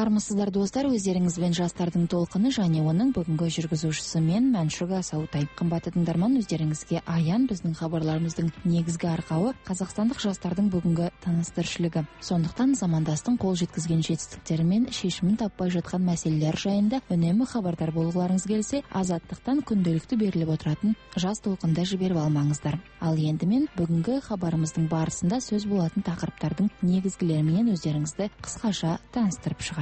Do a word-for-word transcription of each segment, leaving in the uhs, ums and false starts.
Армысыздар достар, өздеріңізбен жастардың толқыны және оның бүгінгі жүргізушісі мен Мәншүк Асаутай. Қымбатты тыңдарман, өздеріңізге аян біздің хабарларымыздың негізгі арқауы қазақстандық жастардың бүгінгі тыныс-тіршілігі. Сондықтан замандастың қол жеткізген жетістіктері мен шешімін таппай жатқан мәселелер жайында үнемі хабардар болғыларыңыз келсе, азаттықтан күнделікті беріліп отыратын жас толқында жіберіп алмаңыздар. Ал енді мен бүгінгі хабарымыздың барысында сөз болатын тақырыптардың негізгілерімен өздеріңізді қысқаша таныстырып шығайын.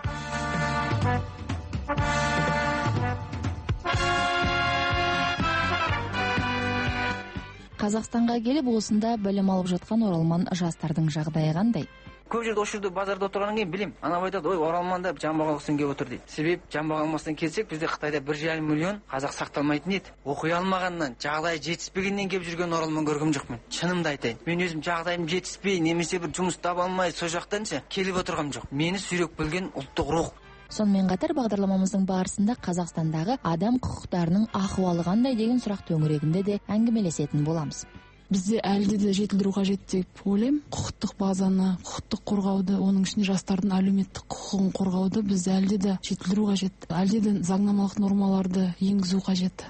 Қазақстанға келіп осында білім алып жатқан оралман жастардың жағдайы қандай? Көп жерде осы жерде базарда отырғаннан кейін білем. Ана айтады, ой, Оралманда жамбаға ұқсын келіп отыр дейді. Себеп жамбаға алмастан келсек, бізде Қытайда бір жарым миллион қазақ сақталмайтын еді. Оқи алмағаннан, жағдайы жетіспегеннен келіп жүрген оралман көргім жоқ мен. Шынымды айтайын. Мен өзім жағдайым жетіспей, немесе бір жұмыс таба алмай, сол жақтанша келіп отырғам жоқ. Мені сүйреп келген ұлттық рух. Сонымен қатар бағдарламамыздың барысында Қазақстандағы адам құқықтарының ахуалы қандай деген сұрақ төңірегінде де әңгімелесетін боламыз. Бізде әлде де жетілдіру қажет деп ойлаймын. Құқықтық базаны, құқықтық қорғауды, оның ішінде жастардың әлеуметтік құқығын қорғауды біз әлде де жетілдіру қажет. Әлде де заңнамалық нормаларды енгізу қажет.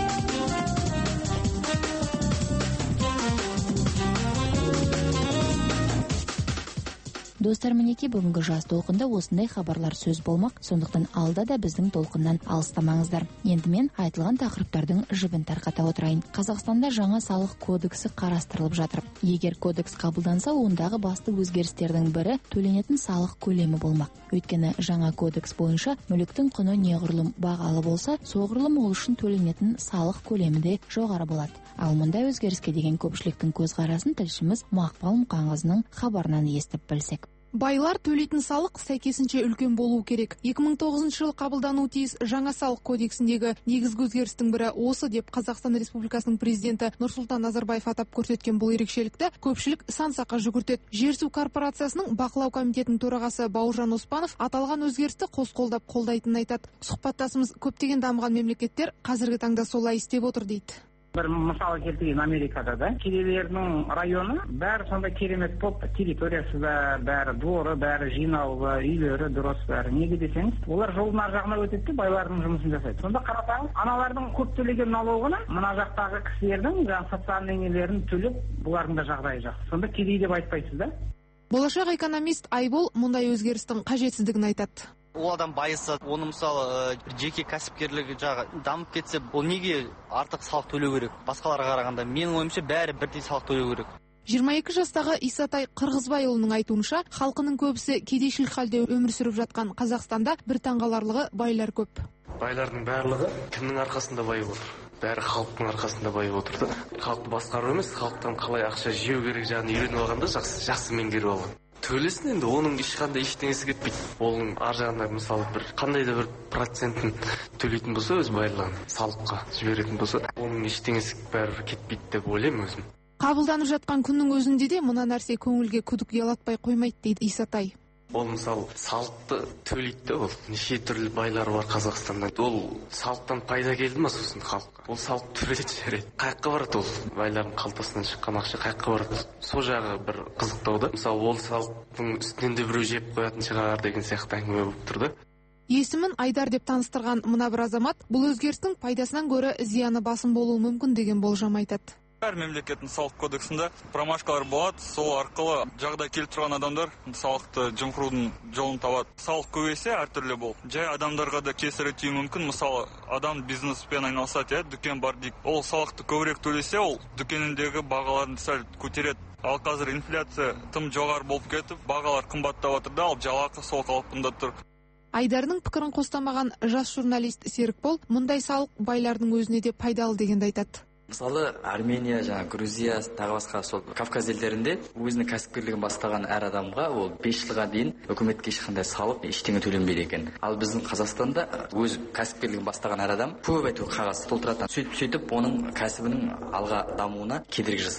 Достар, мінеки бүгінгі жас толқында осындай хабарлар сөз болмақ, сондықтан алда да біздің толқыннан алыстамаңыздар. Енді мен айтылған тақырыптардың жібін тарқата отырайын. Қазақстанда жаңа салық кодексі қарастырылып жатыр. Егер кодекс қабылданса, ондағы басты өзгерістердің бірі төленетін салық көлемі болмақ. Өйткені жаңа кодекс бойынша мүліктің құны неғұрлым бағалы болса, соғұрлым ол үшін төленетін салық көлемі де жоғары болады. Ал мұндай өзгеріске деген көпшіліктің көзқарасын тілшіміз Мақпал Мұқанқызының хабарынан естіп білсек. Байлар төлейтін салық сәйкесінше үлкен болуы керек. екі мың тоғызыншы жылы қабылдануы тиіс жаңа салық кодексіндегі негізгі өзгерістің бірі осы деп Қазақстан Республикасының президенті Нұрсұлтан Назарбаев атап көрсеткен бұл ерекшелікті көпшілік сан-саққа жүгіртеді. Жер-су корпорациясының бақылау комитетінің төрағасы Бауыржан Оспанов аталған өзгерісті қос қолдап қолдайтынын айтады. Сұхбаттасымыз көптеген дамыған мемлекеттер қазіргі таңда солай істеп отыр дейді. Бір мысалы келтірейін, Америкада да кедейлердің районы бәрі сондай керемет болып, территориясы да бәрі дворы, бәрі жинаулы, үйлері дұрыс бәрі. Неге десеңіз, олар жолдың ар жағына өтеді де байлардың жұмысын жасайды. Сонда қарасаңыз, аналардың көп төлеген налогына мына жақтағы кісілердің жаңағы социальный нелерін төлеп, бұлардың да жағдайы жақсы. Сонда кедей деп айтпайсыз да? Болашақ экономист Айбол мұндай өзгерістің қажетсіздігін айтады. Ол адам байыса, оны мысалы жеке кәсіпкерлігі жағы дамып кетсе, ол неге артық салық төлеу керек? Басқаларға қарағанда менің ойымша бәрі бірдей салық төлеу керек. жиырма екі жастағы Исатай Қырғызбайұлының айтуынша, халқының көбісі кедейшілік халде өмір сүріп жатқан Қазақстанда бір таңғаларлығы байлар көп. Байлардың барлығы кімнің арқасында байып отыр? Бәрі халықтың арқасында байып отыр да. Халықты басқару емес, халықтан қалай ақша жеу керек жағын үйреніп алғанда жақсы, жақсы меңгеріп алған. Төлесін енді, оның ешқандай ештеңесі кетпейді. Оның ар жағында мысалы бір қандай да бір процентін төлейтін болса, өз байлығын салыққа жіберетін болса, оның ештеңесі бәрі кетпейді деп ойлаймын өзім. Қабылданып жатқан күннің өзінде де мына нәрсе көңілге күдік ұялатпай қоймайды дейді Исатай. Ол мысалы салықты төлейді, ол неше түрлі байлар бар Қазақстанда. Ол салықтан пайда келді ма сосын халыққа? Ол салық төлейді жарайды. Қайыққа барады ол байлардың қалтасынан шыққан ақша қайыққа барады? Сол жағы бір қызықтау да. Мысалы ол салықтың үстінен де біреу жеп қоятын шығар деген сияқты әңгіме болып тұр да. Есімін Айдар деп таныстырған мына бір азамат бұл өзгерістің пайдасынан гөрі зияны басым болуы мүмкін деген болжам айтады. Әр мемлекеттің салық кодексінде промашкалар болады, сол арқылы жағдай келіп тұрған адамдар салықты жымқырудың жолын табады. Салық көбейсе әртүрлі бол. Жай адамдарға да кесірі тиюі мүмкін. Мысалы, адам бизнеспен айналысады, дүкен бар дейік. Ол салықты көбірек төлесе, ол дүкеніндегі бағаларын сәл көтереді. Ал қазір инфляция тым жоғары болып кетіп, бағалар қымбаттап жатыр да, ал жалақы сол қалпында тұр. Айдардың пікірін қостамаған жас журналист Серікбол мұндай салық байлардың өзіне де пайдалы дегенді айтады. Мысалы, Армения, жаңа Грузия, тағы басқа сол Кавказ елдерінде өзінің кәсіпкерлігін бастаған әр адамға ол бес жылға дейін үкіметке ешқандай салық ештеңе төленбейді екен. Ал біздің Қазақстанда өз кәсіпкерлігін бастаған әр адам көп айту қағаз толтырады. Сөйтіп сөйтіп оның кәсібінің алға дамуына кедергі жасайды.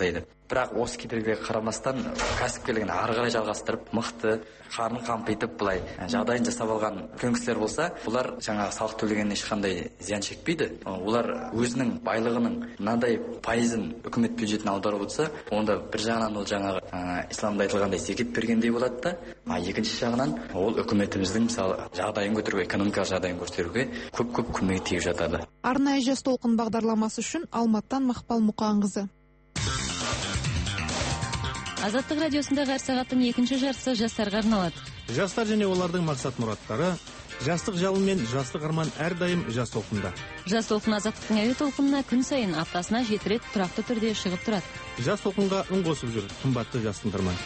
бірақ осы кедергіге қарамастан кәсіпкерлігін ары қарай жалғастырып, мықты қарнын қампитып былай жағдайын жасап алған үлкен кісілер болса, олар жаңағы салық төлегеннен ешқандай зиян шекпейді. Олар өзінің байлығының мынадай пайызын үкімет бюджетіне аударып отырса, онда бір жағынан ол жаңағы ә, исламда айтылғандай зекет бергендей болады да, а екінші жағынан ол үкіметіміздің мысалы жағдайын көтеруге, экономикалық жағдайын көтеруге көп-көп көмегі тиіп жатады. Арнайы жас толқын бағдарламасы үшін Алматтан Мақпал Мұқанқызы. Азаттық радиосындағы әр сағаттың екінші жартысы жастарға арналады. Жастар және олардың мақсат-мұраттары, жастық жалын мен жастық арман әрдайым жас толқында. Жас толқын Азаттықтың әуе толқынына күн сайын аптасына жеті рет тұрақты түрде шығып тұрады. Жас толқынға үн қосып жүр, қымбатты жас тыңдарман.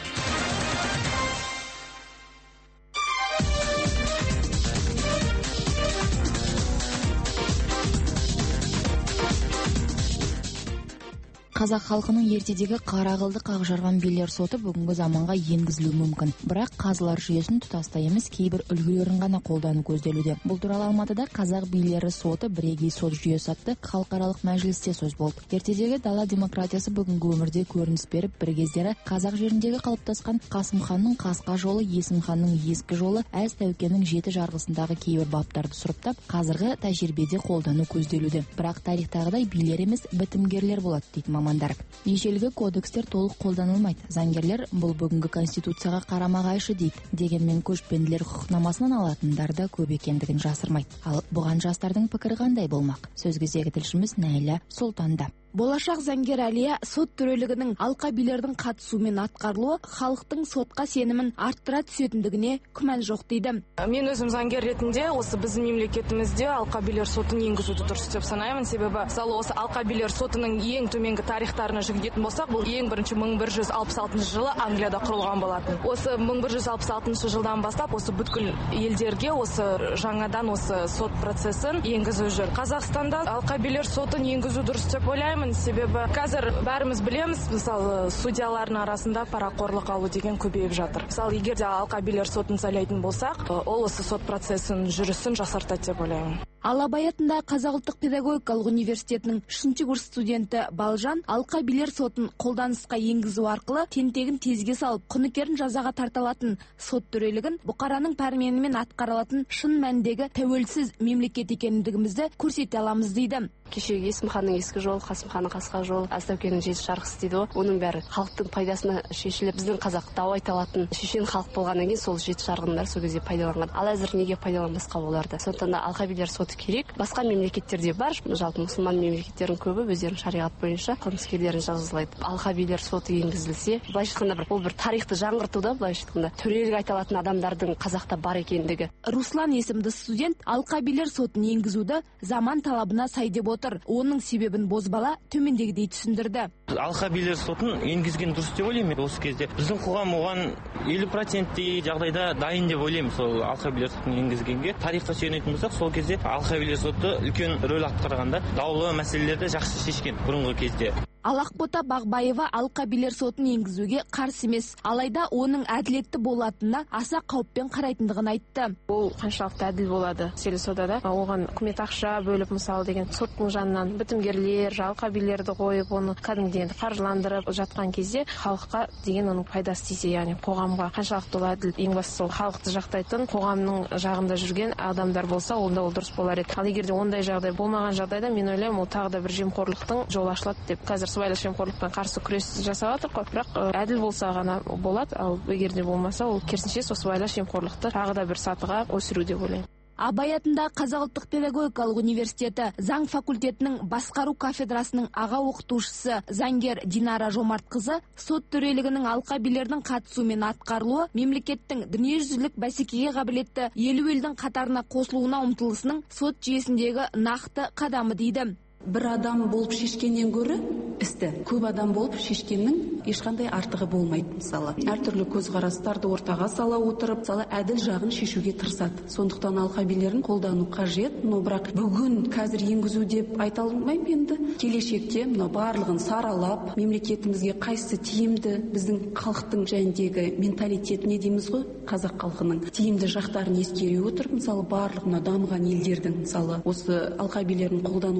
Қазақ халқының ертедегі қара қылды қақ жарған билер соты бүгінгі заманға енгізілуі мүмкін. Бірақ қазылар жүйесін тұтастай емес кейбір үлгілерін ғана қолдану көзделуде. Бұл туралы Алматыда қазақ билері соты бірегей сот жүйесі атты халықаралық мәжілісте сөз болды. Ертедегі дала демократиясы бүгінгі өмірде көрініс беріп, бір кездері қазақ жеріндегі қалыптасқан Қасым ханның қасқа жолы, Есім ханның ескі жолы, Әз Тәукенің жеті жарғысындағы кейбір баптарды сұрыптап, қазіргі тәжірибеде қолдану көзделуде. Бірақ тарихтағыдай билер емес бітімгерлер болады дейді маман. Ежелгі кодекстер толық қолданылмайды. Заңгерлер бұл бүгінгі конституцияға қарама-қайшы дейді. Дегенмен көшпенділер құқықнамасынан алатындарды көп екендігін жасырмайды. Ал бұған жастардың пікірі қандай болмақ? Сөз кезегі тілшіміз Найля Сұлтанда. Болашақ заңгер Әлия сот төрелігінің алқа билердің қатысуымен атқарылуы халықтың сотқа сенімін арттыра түсетіндігіне күмән жоқ дейді. Мен өзім заңгер ретінде осы біздің мемлекетімізде алқа билер сотын енгізуді дұрыс деп санаймын. Себебі мысалы осы алқа билер сотының ең төменгі тарихтарына жүгінетін болсақ, бұл ең бірінші мың бір жүз алпыс алтыншы жылы Англияда құрылған болатын. Осы мың бір жүз алпыс алтыншы жылдан бастап осы бүткіл елдерге осы жаңадан осы сот процесін енгізу жүр. Қазақстанда алқа билер сотын енгізу дұрыс деп ойлаймын. Себебі қазір бәріміз білеміз, мысалы судьялардың арасында парақорлық алу деген көбейіп жатыр. Мысалы егер де алқа билер сотын сайлайтын болсақ, ол осы сот процесін жүрісін жақсартады деп ойлаймын. Ал Абай атындағы Қазақ ұлттық педагогикалық университетінің үшінші курс студенті Балжан алқа билер сотын қолданысқа енгізу арқылы тентегін тезге салып, құныкерін жазаға тарталатын сот төрелігін бұқараның пәрменімен атқарылатын шын мәндегі тәуелсіз мемлекет екендігімізді көрсете аламыз дейді. Кешегі Есім ханның ескі жолы, Қасым ханның қасқа жолы, Әз Тәукенің жеті жарғысы дейді ғой. Оның бәрі халықтың пайдасына шешіліп, біздің қазақ дау айта алатын шешен халық болғаннан кейін сол жеті жарғындар сол кезде пайдаланған. Ал әзір неге пайдаланбасқа оларды? Сондықтан да алқа билер соты керек. Басқа мемлекеттерде бар, жалпы мұсылман мемлекеттердің көбі өздерінің шариғат бойынша қылмыскерлерін жазалайды. Алқа билер соты енгізілсе, былайша айтқанда бір ол бір тарихты жаңғыртуда, былайша айтқанда төрелік айта алатын адамдардың қазақта бар екендігі. Руслан есімді студент алқа билер сотын енгізуді заман талабына сай деп отыр. Оның себебін бозбала төмендегідей түсіндірді. Алқа билер сотын енгізген дұрыс деп ойлаймын. Осы кезде біздің қоғам оған елу проценттей жағдайда дайын деп ойлаймын. Сол алқа билер сотын енгізгенге тарихқа сүйенетін болсақ, сол кезде алқа билер соты үлкен рөл атқарғанда даулы мәселелерді жақсы шешкен бұрынғы кезде. Ал Ақбота Бағбаева алқа билер сотын енгізуге қарсы емес, алайда оның әділетті болатынына аса қауіппен қарайтындығын айтты. Ол қаншалықты әділ болады селсодада, оған үкімет ақша бөліп мысалы деген соттың жанынан бітімгерлер, алқа билерді қойып, оны кәдімгідей қаржыландырып жатқан кезде халыққа деген оның пайдасы тисе, яғни қоғамға қаншалықты ол әділ, ең бастысы ол халықты жақтайтын қоғамның жағында жүрген адамдар болса, онда ол дұрыс болар еді. Ал егер де ондай жағдай болмаған жағдайда, мен ойлаймын, ол тағы да бір жемқорлықтың жолы ашылады деп. Қазір сыбайлас жемқорлықпен қарсы күрес жасап жатыр ғой, бірақ әділ болса ғана болады, ал егер де болмаса, ол керісінше сол сыбайлас жемқорлықты тағы да бір сатыға өсіру деп ойлаймын. Абай атындағы Қазақ ұлттық педагогикалық университеті заң факультетінің басқару кафедрасының аға оқытушысы заңгер Динара Жомартқызы сот төрелігінің алқа билердің қатысуымен атқарылуы мемлекеттің дүниежүзілік бәсекеге қабілетті елу елдің қатарына қосылуына ұмтылысының сот жүйесіндегі нақты қадамы дейді. Бір адам болып шешкеннен гөрі істі көп адам болып шешкеннің ешқандай артығы болмайды. Мысалы, әртүрлі көзқарастарды ортаға сала отырып, мысалы әділ жағын шешуге тырысады. Сондықтан алқа билерін қолдану қажет. Но бірақ бүгін қазір енгізу деп айта алмаймын енді. Келешекте мына барлығын саралап, мемлекетімізге қайсысы тиімді, біздің халықтың жайындегі менталитет не дейміз ғой, қазақ халқының тиімді жақтарын ескере отырып, мысалы барлық мына дамыған елдердің, мысалы осы алқа билерін қолданып отырған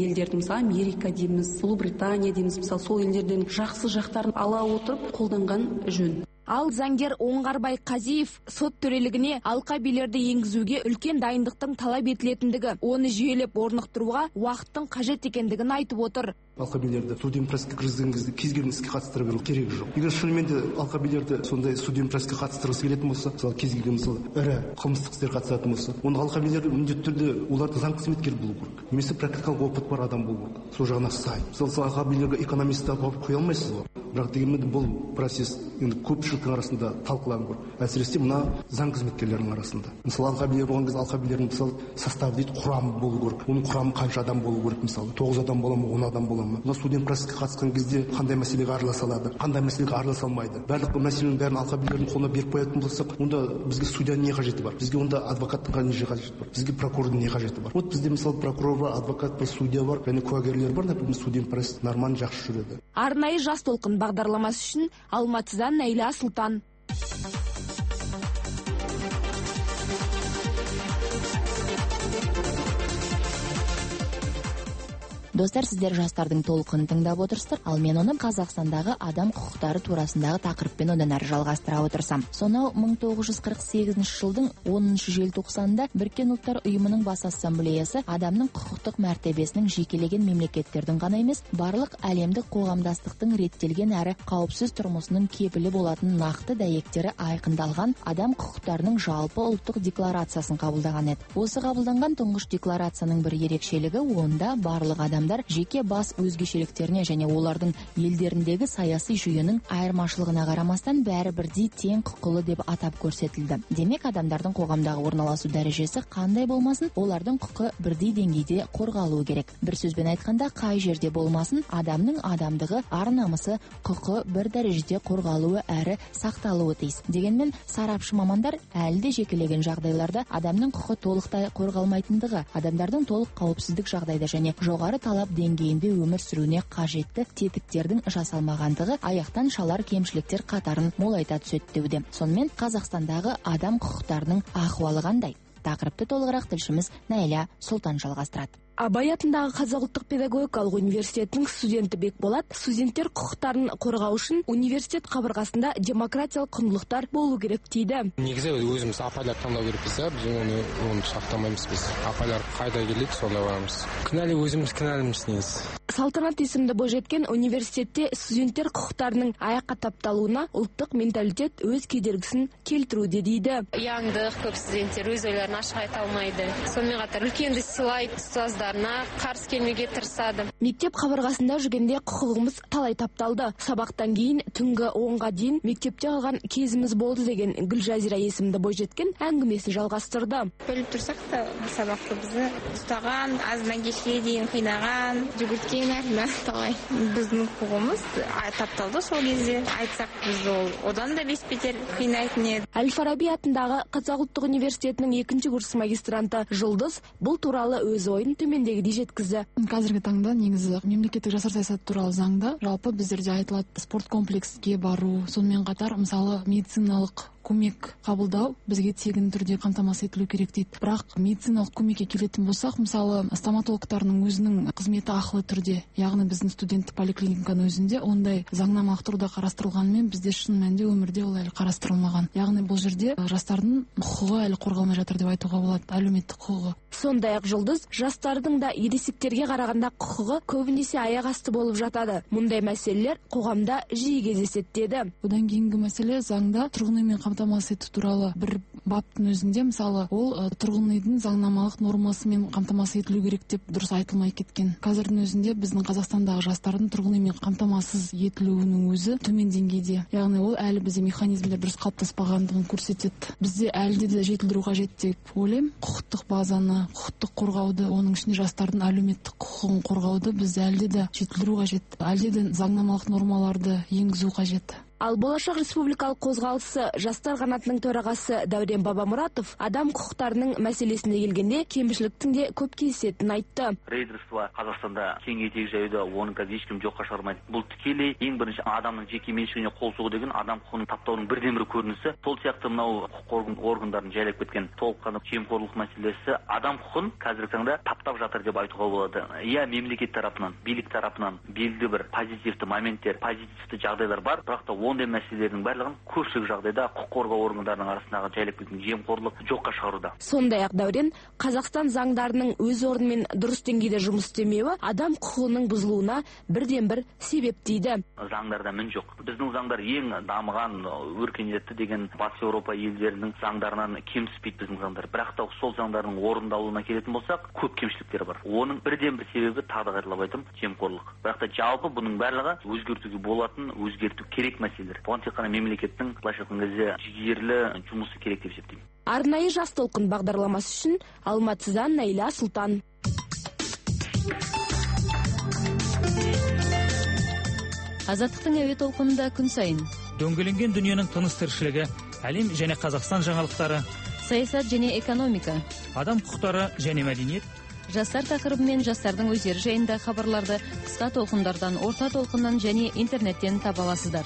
елдердің, мысалы Америка дейміз, Ұлыбритания дейміз, мысалы сол елдерден жақсы жақтарын ала отырып қолданған жөн. Ал заңгер Оңғарбай Қазиев сот төрелігіне алқа билерді енгізуге үлкен дайындықтың талап етілетіндігі, оны жүйелеп орнықтыруға уақыттың қажет екендігін айтып отыр. Алқа билерді судебный процеске кіргізген кезде кез келген іске қатыстыра беру керегі жоқ. Егер шынымен де алқа билерді сондай судебный процеске қатыстырғысы келетін болса, мысалы кез келген мысалы ірі қылмыстық істер қатысатын болса, онда алқа билер міндетті түрде оларды заң қызметкер болу керек. Немесе практикалық опыт бар адам болу керек. Сол жағына сай. Мысалы алқа билерге экономист алып қоя алмайсыз ғой. Бірақ дегенмен бұл процесс енді көпшіліктің арасында талқыланып жүр. Әсіресе мына заң қызметкерлерінің арасында. Мысалы алқа билер болған кезде алқа билердің мысалы составы дейді, құрамы болу керек. Оның құрамы қанша адам болу керек мысалы? тоғыз адам бола ма, он адам бола ма? Мына судебный процеске қатысқан кезде қандай мәселеге араласа алады, қандай мәселеге араласа алмайды. Барлық мәселенің бәрін алқа билердің қолына беріп қоятын болсақ, онда бізге судьяның не қажеті бар? Бізге онда адвокаттың не қажеті бар? Бізге прокурордың не қажеті бар? Вот бізде мысалы прокурор бар, адвокат бар, судья бар, және куәгерлер бар, например, судебный процесс нормально жақсы жүреді. Арнайы жас толқын бағдарламасы үшін Алматыдан Найла Сұлтан. Достар, сіздер жастардың толқынын тыңдап отырсыздар, ал мен оны Қазақстандағы адам құқықтары турасындағы тақырыппен одан әрі жалғастыра отырсам. Сонау мың тоғыз жүз қырық сегізінші жылдың оныншы желтоқсанында Біріккен ұлттар ұйымының бас ассамблеясы адамның құқықтық мәртебесінің жекелеген мемлекеттердің ғана емес, барлық әлемдік қоғамдастықтың реттелген әрі қауіпсіз тұрмысының кепілі болатын нақты дәйектері айқындалған адам құқықтарының жалпы ұлттық декларациясын қабылдаған еді. Осы қабылданған тұңғыш декларацияның бір ерекшелігі онда барлық адам жеке бас өзгешеліктеріне және олардың елдеріндегі саяси жүйенің айырмашылығына қарамастан бәрі бірдей тең құқылы деп атап көрсетілді. Демек, адамдардың қоғамдағы орналасу дәрежесі қандай болмасын, олардың құқы бірдей деңгейде қорғалуы керек. Бір сөзбен айтқанда, қай жерде болмасын, адамның адамдығы, ар-намысы, құқы бір дәрежеде қорғалуы әрі сақталуы тиіс. Дегенмен, сарапшы мамандар әлі де жекелеген жағдайларда адамның құқы толықтай қорғалмайтындығы, адамдардың толық қауіпсіздік жағдайда және жоғары талап деңгейінде өмір сүруіне қажетті тетіктердің жасалмағандығы аяқтан шалар кемшіліктер қатарын молайта түседі деуде. Сонымен Қазақстандағы адам құқықтарының ахуалы қандай? Тақырыпты толығырақ тілшіміз Найла Сұлтан жалғастырады. Абай атындағы Қазақ ұлттық педагогикалық университетінің студенті Бекболат студенттер құқықтарын қорғау үшін университет қабырғасында демократиялық құндылықтар болу керек дейді. Негізі өзіміз апайлар таңдау керекпіз, біз оны оны сақтамаймыз біз. Апайлар қайда келеді, сонда барамыз. Кінәлі өзіміз кінәліміз негізі. Салтанат есімді бойжеткен университетте студенттер құқықтарының аяққа тапталуына ұлттық менталитет өз кедергісін келтіруде дейді. Яңдық, көп студенттер өз ойларын ашық айта алмайды. Сонымен қатар үлкенді сыйлайды, ұстаздарына қарсы келмеуге тырысады. Мектеп қабырғасында жүргенде құқығымыз талай тапталды. Сабақтан кейін түнгі онға дейін мектепте қалған кезіміз болды деген Гүлжазира есімді бойжеткен әңгімесін жалғастырды. Бөліп тұрсақ та сабақты бізді ұстаған, азынан кешке дейін қинаған, жүгірткен әрі талай. Біздің құқығымыз тапталды сол кезде. Айтсақ біз ол одан да бес бетер қинайтын еді. Әл-Фараби атындағы Қазақ ұлттық университетінің екінші курс магистранты Жұлдыз бұл туралы өз ойын төмендегідей жеткізді. Қазіргі таңда негізі мемлекеттік жастар саясаты туралы заңда жалпы біздерде айтылады спорт комплекске бару, сонымен қатар мысалы медициналық көмек қабылдау бізге тегін түрде қамтамасыз етілу керек дейді. Бірақ медициналық көмекке келетін болсақ, мысалы стоматологтардың өзінің қызметі ақылы түрде, яғни біздің студенттік поликлиниканың өзінде ондай заңнамалық тұрғыда қарастырылғанымен бізде шын мәнінде өмірде ол әлі қарастырылмаған. Яғни бұл жерде жастардың құқығы әлі қорғалмай жатыр деп айтуға болады, әлеуметтік құқығы. Сондай-ақ Жұлдыз жастардың да ересектерге қарағанда құқығы көбінесе аяқ асты болып жатады. Мұндай мәселелер қоғамда жиі кездеседі деді. Одан кейінгі мәселе заңда тұрғын үймен қамтамасыз ету туралы бір баптың өзінде мысалы ол тұрғын үйдің заңнамалық нормасымен қамтамасыз етілу керек деп дұрыс айтылмай кеткен. Қазірдің өзінде біздің Қазақстандағы жастардың тұрғын үймен қамтамасыз етілуінің өзі төмен деңгейде. Яғни ол әлі бізде механизмдер дұрыс қалыптаспағандығын көрсетеді. Бізде әлі де жетілдіру қажет деп ойлаймын. Құқықтық базаны, құқықтық қорғауды, оның ішінде жастардың әлеуметтік құқығын қорғауды біз әлде де жетілдіру қажет. Әлде де заңнамалық нормаларды енгізу қажет. Ал Болашақ республикалық қозғалысы жастар қанатының төрағасы Дәурен Бабамұратов адам құқықтарының мәселесіне келгенде кемшіліктің де көп кездесетінін айтты. Рейдерство Қазақстанда кең етек жаюда оның қазір ешкім жоққа шығармайды. Бұл тікелей ең бірінші адамның жеке меншігіне қол сұғу деген адам құқығын таптаудың бірден бір көрінісі. Сол сияқты мынау құқық органдарын жайлап кеткен толыққанды жемқорлық мәселесі адам құқығын қазіргі таңда таптап жатыр деп айтуға болады. Иә, мемлекет тарапынан, билік тарапынан белгілі бір позитивті моменттер, позитивті жағдайлар бар, бірақ та ондай мәселелердің барлығын көпшілік жағдайда құқық қорғау органдарының арасындағы жайлап кеткен жемқорлық жоққа шығаруда. Сондай-ақ Дәурен, Қазақстан заңдарының өз орнымен дұрыс деңгейде жұмыс істемеуі адам құқығының бұзылуына бірден бір себеп дейді. Заңдарда мін жоқ. Біздің заңдар ең дамыған, өркениетті деген Батыс Еуропа елдерінің заңдарынан кем түспейді біздің заңдар. Бірақ та сол заңдардың орындалуына келетін болсақ, көп кемшіліктер бар. Оның бірден бір себебі тағы қайталап айтам, жемқорлық. Бірақ та жалпы бұның барлығы өзгертуге болатын, өзгерту керек мәселелер. Бұған тек қана мемлекеттің былайша айтқан кезде жігерлі жұмысы керек деп есептеймін. Арнайы жас толқын бағдарламасы үшін Алматыдан Найла Сұлтан. Азаттықтың әуе толқынында күн сайын дөңгеленген дүниенің тыныс тіршілігі, әлем және Қазақстан жаңалықтары, саясат және экономика, адам құқықтары және мәдениет, жастар тақырыбы мен жастардың өздері жайында хабарларды қысқа толқындардан, орта толқыннан және интернеттен таба аласыздар.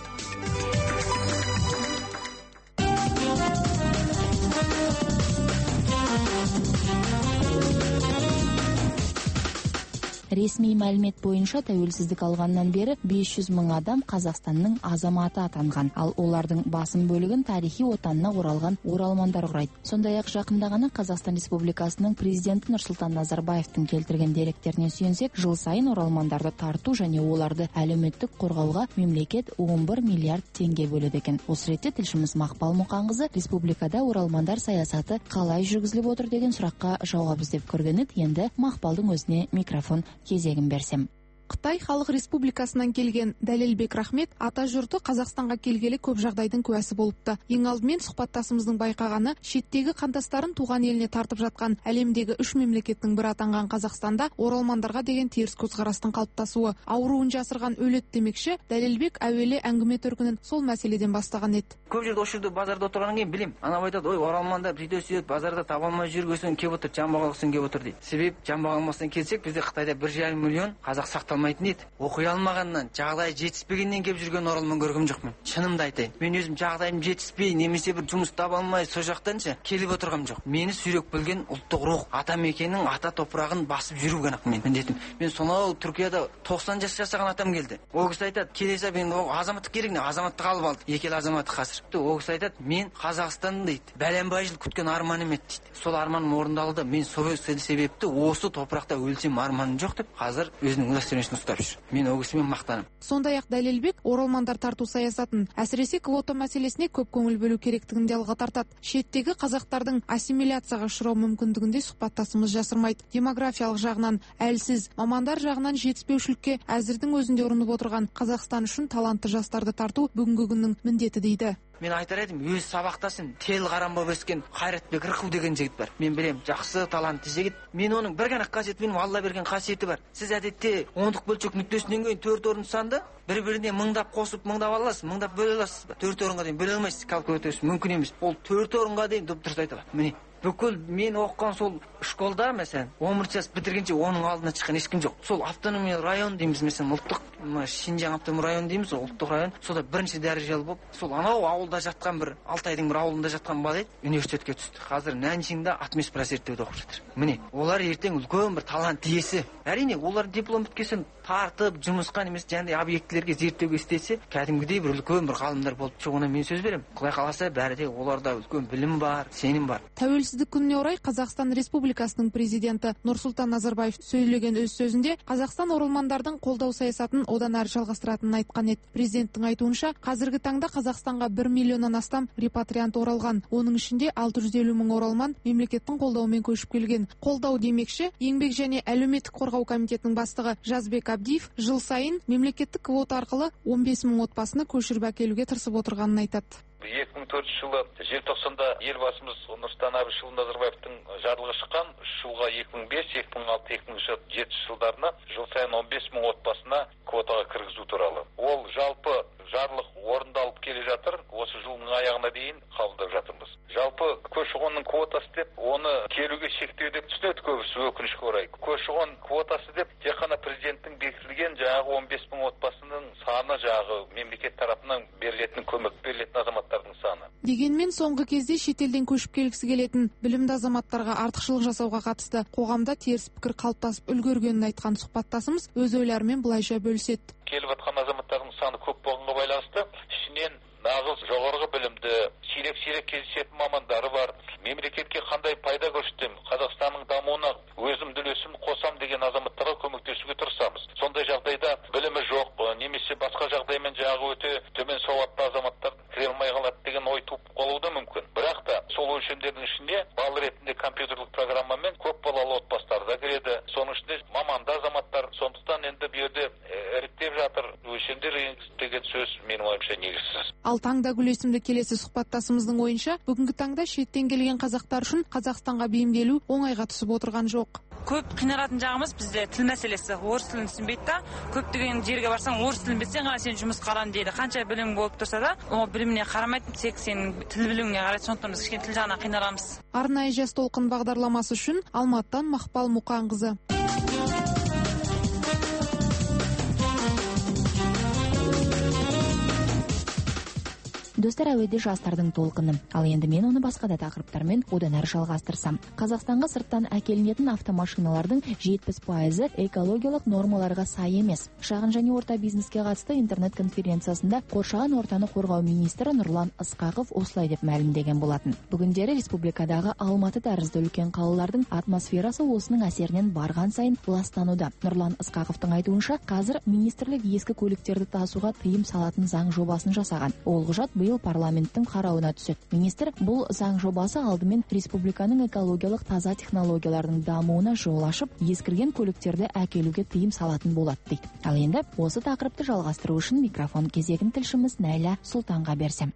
Ресми мәлімет бойынша тәуелсіздік алғаннан бері бес жүз мың адам Қазақстанның азаматы атанған, ал олардың басым бөлігін тарихи отанына оралған оралмандар құрайды. Сондай-ақ жақында ғана Қазақстан Республикасының президенті Нұрсұлтан Назарбаевтың келтірген деректеріне сүйенсек, жыл сайын оралмандарды тарту және оларды әлеуметтік қорғауға мемлекет он бір миллиард теңге бөледі екен. Осы ретте тілшіміз Мақпал Мұқанқызы республикада оралмандар саясаты қалай жүргізіліп отыр деген сұраққа жауап іздеп көрген еді. Енді Мақпалдың өзіне микрофон кезегін берсем. Қытай Халық Республикасынан келген Дәлелбек Рахмет ата жұрты Қазақстанға келгелі көп жағдайдың куәсі болыпты. Ең алдымен сұхбаттасымыздың байқағаны, шеттегі қандастарын туған еліне тартып жатқан әлемдегі үш мемлекеттің бірі атанған Қазақстанда оралмандарға деген теріс көзқарастың қалыптасуы. Ауруын жасырған өлет демекші, Дәлелбек әуелі әңгіме төркінін сол мәселеден бастаған еді. Көп жерде осы жерде базарда отырғаннан кейін білем. Ана айтады, ой, оралмандар сөйтіп сөйтіп базарда таба алмай жүргесін кеп отыр, жамбағалықсын кеп отыр дейді. Себеп жамбағалмастан келсек, бізде Қытайда бір жарым миллион қазақ сақталмайтын еді. Оқи алмағаннан, жағдайы жетіспегеннен кеп жүрген оралман көргім жоқ мен. Шынымды айтайын. Мен өзім жағдайым жетіспей, немесе бір жұмыс таба алмай, сол жақтанша келіп отырғам жоқ. Мені сүйреп білген ұлттық рух, ата мекеннің ата топырағын басып жүру ғана мен міндетім. Мен сонау Түркияда тоқсан жас жасаған атам келді. Ол кісі айтады, келесі мен азаматтық керек не, азаматтық алып алды. Екі ел азаматы қазір. Ол кісі айтады, мен Қазақстан дейді, бәленбай жыл күткен арманым еді дейді. Сол арманым орындалды. Мен сол себепті осы топырақта өлсем арманым жоқ деп қазір өзінің удостоверениесін ұстап жүр. Мен ол кісімен мақтанам. Сондай-ақ Дәлелбек оралмандар тарту саясатын, әсіресе квота мәселесіне көп көңіл бөлу керектігін де алға тартады. Шеттегі қазақтардың ассимиляцияға ұшырау мүмкіндігінде сұхбаттасымыз жасырмайды. Демографиялық жағынан әлсіз, мамандар жағынан жетіспеушілікке әзірдің өзінде ұрынып отырған Қазақстан үшін талантты жастарды тарту бүгінгі күннің міндеті дейді. Мен айтар едім, өз сабақтасын тел қарам болып өскен Қайратбек Рықов деген жігіт бар. Мен білем, жақсы, талантты жігіт. Мен оның бір ғана қасиеті, менің Алла берген қасиеті бар. Сіз әдетте ондық бөлшек нүктесінен кейін төрт орын санды бір-біріне мыңдап қосып, мыңдап аласыз, мыңдап бөле аласыз ба? Төрт орынға дейін бөле алмайсыз, калькуляторсыз мүмкін емес. Ол төрт орынға дейін дұрыс айта алады. Міне, бүкіл мен оқыған сол школда, мәселен, он бірінші жас бітіргенше оның алдына шыққан ешкім жоқ. Сол автономия район дейміз, мәселен, ұлттық Шинжаң автономия район дейміз, ұлттық район. Сода бірінші дәрежелі болып, сол анау ауылда жатқан бір Алтайдың бір ауылында жатқан бала еді, университетке түсті. Қазір Наньшиңда атмосферасертеуде оқып жатыр. Міне, олар ертең үлкен бір талант иесі. Әрине, олар диплом біткесін тартып, жұмысқа немесе жаңағыдай объектілерге зерттеуге істесе, кәдімгідей бір үлкен бір ғалымдар болып шығуына мен сөз беремін. Құдай қаласа, бәрі де оларда үлкен білім бар, сенім бар. Тәуелсіздік күніне орай Қазақстан Республикасының президенті Нұрсұлтан Назарбаев сөйлеген өз сөзінде Қазақстан оралмандардың қолдау саясатын одан әрі жалғастыратынын айтқан еді. Президенттің айтуынша, қазіргі таңда Қазақстанға бір миллионнан астам репатриант оралған. Оның ішінде алты жүз елу мың оралман мемлекеттің қолдауымен көшіп келген. Қолдау демекші, еңбек және әлеуметтік қорғау комитетінің бастығы Жазбек Абдиев жыл сайын мемлекеттік квота арқылы он бес мың отбасыны көшіріп әкелуге тырысып отырғанын айтады. екі мың төртінші жылы желтоқсанда елбасымыз Нұрсұлтан Әбішұлы Назарбаевтың жарлығы шыққан үш жылға екі мың бес, екі мың алты, екі мың жеті жылдарына жыл сайын он бес мың отбасына квотаға кіргізу туралы. Ол жалпы жарлық орын аяғына дейін қабылдап жатырмыз. Жалпы көші-қонның квотасы деп, оны келуге шектеу деп түсінеді көбісі, өкінішке орай. Көші-қон квотасы деп тек қана президенттің бекітілген жаңағы он бес мың отбасының саны, жаңағы мемлекет тарапынан берілетін көмек берілетін азаматтардың саны. Дегенмен соңғы кезде шетелден көшіп келгісі келетін білімді азаматтарға артықшылық жасауға қатысты қоғамда теріс пікір қалыптасып үлгергенін айтқан сұхбаттасымыз өз ойларымен былайша бөліседі. Келіп жатқан азаматтардың саны көп болғанға байланысты, ішінен нағыз жоғарғы білімді, сирек-сирек кездесетін мамандары бар. Мемлекетке қандай пайда көрсетем, Қазақстанның дамуына өзім үлесім қосам деген азаматтарға көмектесуге тырысамыз. Сондай жағдайда білімі жоқ, немесе басқа жағдаймен жағы өте төмен сауатты азаматтар кіре алмай қалады деген ой туып қалуы да мүмкін. Бірақ та сол өлшемдердің ішінде бал ретінде компьютерлік программамен көп балалы отбасылар да кіреді. Соның ішінде маманды азаматтар. Сондықтан енді бұл жерде іріктеп жатыр. Өлшемдер деген сөз менің ойымша негізсіз. Ал Таңдагүл есімді келесі сұхбаттасымыздың ойынша, бүгінгі таңда шеттен келген қазақтар үшін Қазақстанға бейімделу оңайға түсіп отырған жоқ. Көп қиналатын жағымыз бізде тіл мәселесі. Орыс тілін түсінбейді да, көптеген жерге барсаң орыс тілін білсең ғана сен жұмыс қаран дейді. Қанша білім болып тұрса да, о біліміне қарамайды, тек сенің тіл біліміне қарайды. Сондықтан біз кішкене тіл жағынан қиналамыз. Арнайы жас толқын бағдарламасы үшін Алматыдан Мақпал Мұқанқызы. Достар, әуеде жастардың толқыны. Ал енді мен оны басқа да тақырыптармен одан әрі жалғастырсам. Қазақстанға сырттан әкелінетін автомашиналардың жетпіс пайызы экологиялық нормаларға сай емес. Шағын және орта бизнеске қатысты интернет конференциясында қоршаған ортаны қорғау министрі Нұрлан Ысқақов осылай деп мәлімдеген болатын. Бүгіндері республикадағы Алматы тәрізді үлкен қалалардың атмосферасы осының әсерінен барған сайын ластануда. Нұрлан Ысқақовтың айтуынша, қазір министрлік ескі көліктерді тасуға тыйым салатын заң жобасын жасаған. Ол құжат биыл парламенттің қарауына түседі. Министр бұл заң жобасы алдымен республиканың экологиялық таза технологиялардың дамуына жол ашып, ескірген көліктерді әкелуге тыйым салатын болады дейді. Ал енді осы тақырыпты жалғастыру үшін микрофон кезегін тілшіміз Найля Сұлтанға берсем.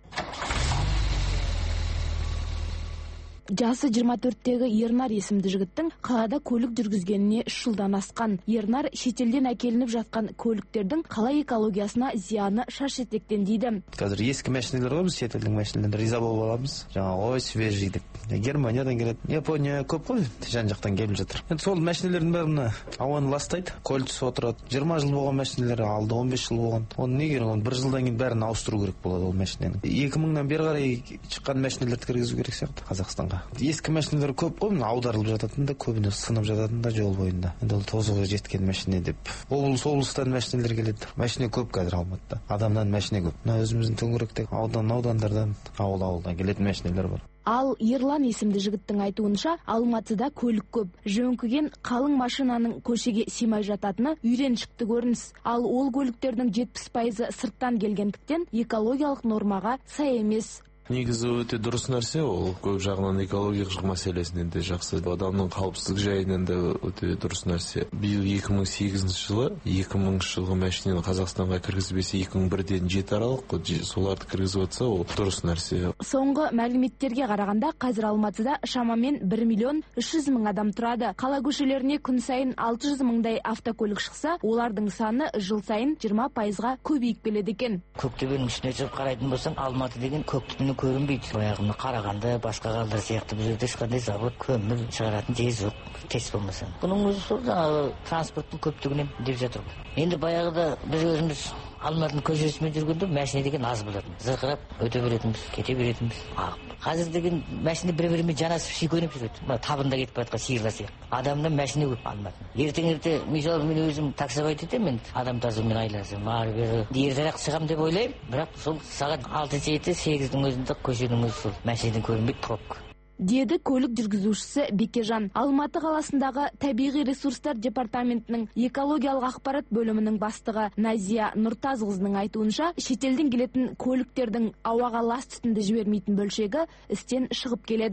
Жасы жиырма төрттегі Ернар есімді жігіттің қалада көлік жүргізгеніне үш жылдан асқан. Ернар шетелден әкелініп жатқан көліктердің қала экологиясына зияны шаш етектен дейді. Қазір ескі машиналар бар, біз шетелдің машиналарына риза болып аламыз. Жаңа ой свежий деп. Германиядан келеді, Япония көп қой, жан жақтан келіп жатыр. Енді сол машиналардың бәріне ауаны ластайды, көліксіз отырады. жиырма жыл болған машиналар алды, он бес жыл болған. Оны неге оны бір жылдан кейін бәрін ауыстыру керек болады ол машинаны. екі мыңнан бері қарай шыққан машиналарды кіргізу керек сияқты Қазақстанға. Ескі машиналар көп қой, аударылып жататын да, көбіне сынып жататын да жол бойында. Енді ол тозығы жеткен машина деп. Облыс облыстан машиналар келеді. Машина көп қазір Алматыда. Адамнан машина көп. Мына өзіміздің төңіректегі аудан аудандардан, ауыл ауылдан келетін машиналар бар. Ал Ерлан есімді жігіттің айтуынша, Алматыда көлік көп. Жөңкіген қалың машинаның көшеге симай жататыны үйреншікті көрініс. Ал ол көліктердің жетпіс пайызы сырттан келгендіктен экологиялық нормаға сай емес. Негізі өте дұрыс нәрсе, ол көп жағынан экологиялық мәселесінен де жақсы, адамның қауіпсіздік жайынан да өте дұрыс нәрсе. Биыл екі мың сегізінші жылы екі мыңыншы жылғы машинаны Қазақстанға кіргізбесе екі мың бірден жеті аралық, соларды кіргізіп отса, ол дұрыс нәрсе. Соңғы мәліметтерге қарағанда, қазір Алматыда шамамен бір миллион үш жүз мың адам тұрады. Қала көшелеріне күн сайын алты жүз мыңдай автокөлік шықса, олардың саны жыл сайын жиырма пайызға көбейіп келеді екен. Көктөбенің үстіне шығып қарайтын болсаң, Алматы деген көк түтіні көрінбейді. Баяғыны Қарағанды, басқа қалалар сияқты бұл жерде ешқандай завод, көмір шығаратын жер жоқ, тес болмаса. Бұның өзі сол жаңағы транспорттың көптігінен деп жатыр. Енді баяғыда біз өзіміз Алматының көшесімен жүргенде машина деген аз болатын. Зырқырап өте беретінбіз, кете беретінбіз. Қазір деген машина бір-бірімен жанасып шүйкеніп жүреді. Мына табында кетіп жатқан сиырлар сияқты. Адамнан машина көп Алматыда. Ертең-ерте мысалы мен өзім таксовать етемін, адам тасумен айласам, ары-бері ертерек шығамын деп ойлаймын. Бірақ сол сағат алты жеті сегіздің өзінде көшенің өзі сол машинадан көрінбейді, пробка. Деді көлік жүргізушісі Бекежан. Алматы қаласындағы табиғи ресурстар департаментінің экологиялық ақпарат бөлімінің бастығы Назия Нұртазқызының айтуынша, шетелден келетін көліктердің ауаға лас түтінді жібермейтін бөлшегі істен шығып келеді.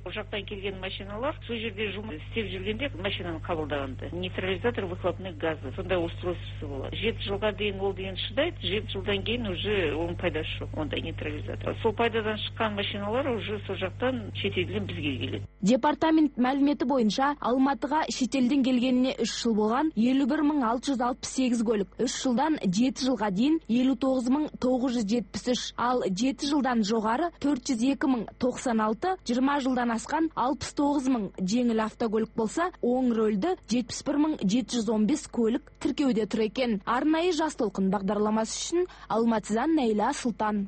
Ол жақтан келген машиналар сол жерде жұмыс істеп жүргенде машинаны қабылдағанда нейтрализатор выхлопных газы сондай устройствосы болады. Жеті жылға дейін ол деген шыдайды, жеті жылдан кейін уже оның пайдасы жоқ, ондай нейтрализатор. Сол пайдадан шыққан машиналар уже сол жақтан шетелден бізге келеді. Департамент мәліметі бойынша Алматыға шетелден келгеніне үш жыл болған елу бір мың алты жүз алпыс сегіз көлік, үш жылдан жеті жылға дейін елу тоғыз мың тоғыз жүз жетпіс үш, ал жеті жылдан жоғары төрт жүз екі мың тоқсан алты, жиырма жылдан асқан алпыс тоғыз мың жеңіл автокөлік болса, оң рөлді жетпіс бір мың жеті жүз он бес көлік тіркеуде тұр екен. Арнайы Жас толқын бағдарламасы үшін Алматыдан Нәйла Сұлтан.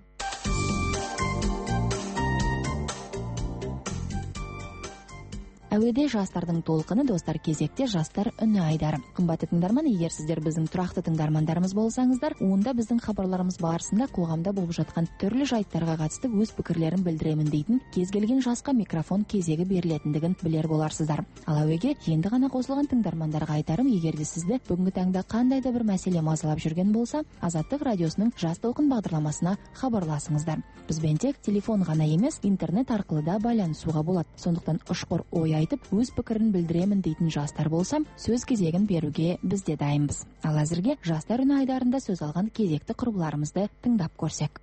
Әуеде жастардың толқыны, достар, кезекте жастар үні айдары. Қымбатты тыңдарман, егер сіздер біздің тұрақты тыңдармандарымыз болсаңыздар, онда біздің хабарларымыз барысында қоғамда болып жатқан түрлі жайттарға қатысты өз пікірлерін білдіремін дейтін кез келген жасқа микрофон кезегі берілетіндігін білер боларсыздар. Ал әуеге енді ғана қосылған тыңдармандарға айтарым, егер де сізді бүгінгі таңда қандай да бір мәселе мазалап жүрген болса, Азаттық радиосының Жас толқын бағдарламасына хабарласыңыздар. Бізбен тек телефон ғана емес, интернет арқылы да байланысуға болады. Сондықтан ұшқыр ой айтып, өз пікірін білдіремін дейтін жастар болсам, сөз кезегін беруге біз де дайынбыз. Ал әзірге жастар үні айдарында сөз алған кезекті құрбыларымызды тыңдап көрсек.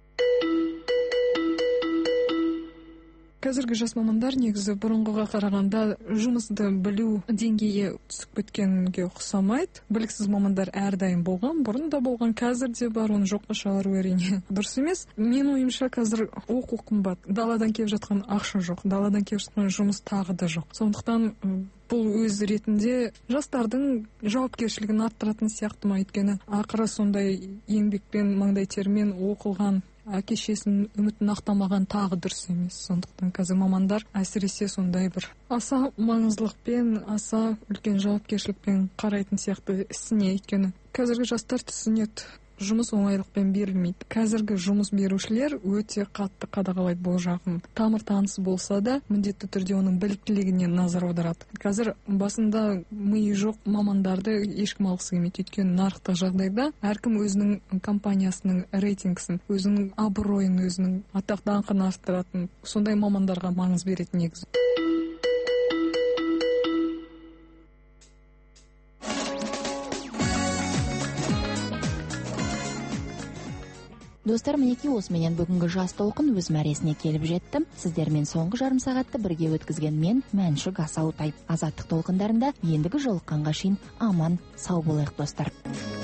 Қазіргі жас мамандар негізі бұрынғыға қарағанда жұмысты білу деңгейі түсіп кеткенге ұқсамайды. Біліксіз мамандар әрдайым болған, бұрын да болған, қазір де бар, оны жоққа шығару әрине дұрыс емес. Мен ойымша қазір оқу қымбат, даладан келіп жатқан ақша жоқ, даладан келіп жатқан жұмыс тағы да жоқ. Сондықтан бұл өз ретінде жастардың жауапкершілігін арттыратын сияқты ма, өйткені ақыры сондай еңбекпен, маңдай термен оқылған әке-шесінің үмітін ақтамаған тағы дұрыс емес. Сондықтан қазір мамандар әсіресе сондай бір аса маңыздылықпен, аса үлкен жауапкершілікпен қарайтын сияқты ісіне, өйткені қазіргі жастар түсінеді, жұмыс оңайлықпен берілмейді. Қазіргі жұмыс берушілер өте қатты қадағалайды бұл жағын. Тамыр танысы болса да, міндетті түрде оның біліктілігіне назар аударады. Қазір басында миы жоқ мамандарды ешкім алғысы келмейді, өйткені нарықтық жағдайда әркім өзінің компаниясының рейтингісін, өзінің абыройын, өзінің атақ даңқын арттыратын сондай мамандарға маңыз беретін негізі. Достар, мінеки осыменен бүгінгі жас толқын өз мәресіне келіп жетті. Сіздермен соңғы жарым сағатты бірге өткізген мен Мәншүк Асаутай. Азаттық толқындарында ендігі жолыққанға шейін аман сау болайық, достар.